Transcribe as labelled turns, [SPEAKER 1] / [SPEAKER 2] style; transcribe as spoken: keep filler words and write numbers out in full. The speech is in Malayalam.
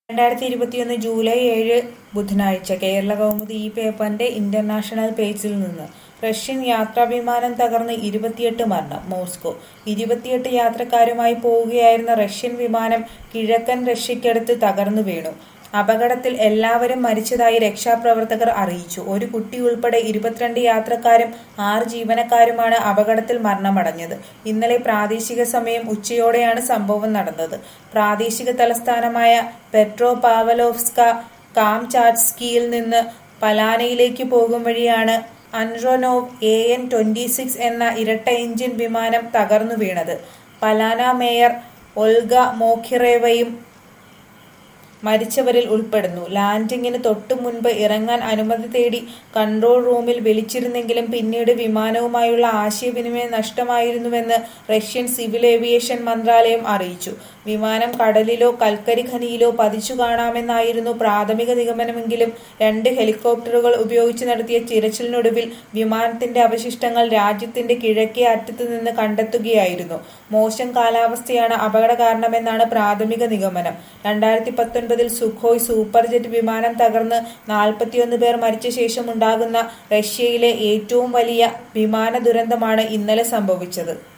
[SPEAKER 1] രണ്ടായിരത്തി ഇരുപത്തിയൊന്ന് ജൂലൈ ഏഴ് ബുധനാഴ്ച കേരളകൗമുദി ഈ പേപ്പറിന്റെ ഇന്റർനാഷണൽ പേജിൽ നിന്ന് റഷ്യൻ യാത്രാവിമാനം തകർന്ന് ഇരുപത്തിയെട്ട് മരണം. മോസ്കോ. ഇരുപത്തിയെട്ട് യാത്രക്കാരുമായി പോവുകയായിരുന്ന റഷ്യൻ വിമാനം കിഴക്കൻ റഷ്യയ്ക്കടുത്ത് തകർന്നു വീണു. അപകടത്തിൽ എല്ലാവരും മരിച്ചതായി രക്ഷാപ്രവർത്തകർ അറിയിച്ചു. ഒരു കുട്ടി ഉൾപ്പെടെ ഇരുപത്തിരണ്ട് യാത്രക്കാരും ആറ് ജീവനക്കാരുമാണ് അപകടത്തിൽ മരണമടഞ്ഞത്. ഇന്നലെ പ്രാദേശിക സമയം ഉച്ചയോടെയാണ് സംഭവം നടന്നത്. പ്രാദേശിക തലസ്ഥാനമായ പെട്രോപാവലോവ്സ്ക കാംചാറ്റ്സ്കിയിൽ നിന്ന് പലാനയിലേക്ക് പോകും വഴിയാണ് Antonov A N twenty six എന്ന ഇരട്ട എഞ്ചിൻ വിമാനം തകർന്നു വീണത്. പലാന മേയർ ഒൽഗ മോഖിറേവയും മരിച്ചവരിൽ ഉൾപ്പെടുന്നു. ലാൻഡിങ്ങിന് തൊട്ടു മുൻപ് ഇറങ്ങാൻ അനുമതി തേടി കൺട്രോൾ റൂമിൽ വിളിച്ചിരുന്നെങ്കിലും പിന്നീട് വിമാനവുമായുള്ള ആശയവിനിമയം നഷ്ടമായിരുന്നുവെന്ന് റഷ്യൻ സിവിൽ ഏവിയേഷൻ മന്ത്രാലയം അറിയിച്ചു. വിമാനം കടലിലോ കൽക്കരി ഖനിയിലോ പതിച്ചു കാണാമെന്നായിരുന്നു പ്രാഥമിക നിഗമനമെങ്കിലും രണ്ട് ഹെലികോപ്റ്ററുകൾ ഉപയോഗിച്ച് നടത്തിയ തിരച്ചിലിനൊടുവിൽ വിമാനത്തിന്റെ അവശിഷ്ടങ്ങൾ രാജ്യത്തിന്റെ കിഴക്കേ അറ്റത്ത് നിന്ന് കണ്ടെത്തുകയായിരുന്നു. മോശം കാലാവസ്ഥയാണ് അപകട കാരണമെന്നാണ് പ്രാഥമിക നിഗമനം. രണ്ടായിരത്തി പത്തൊൻപതിൽ സുഖോയ് സൂപ്പർ ജെറ്റ് വിമാനം തകർന്ന് നാൽപ്പത്തിയൊന്ന് പേർ മരിച്ച ശേഷം ഉണ്ടാകുന്ന റഷ്യയിലെ ഏറ്റവും വലിയ വിമാന ദുരന്തമാണ് ഇന്നലെ സംഭവിച്ചത്.